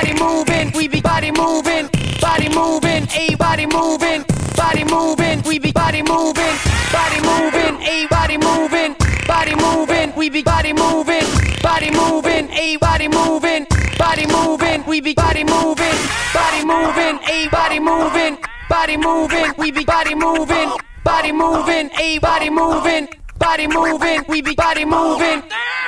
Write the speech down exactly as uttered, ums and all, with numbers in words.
body moving, we be body moving, body moving, a body moving, body moving, we be body moving, body moving, a body moving, body moving, we be body moving, body moving, a body moving, body moving, we be body moving, body moving, a body moving, body moving, we be body moving, body moving, a body moving, body moving, we be body moving.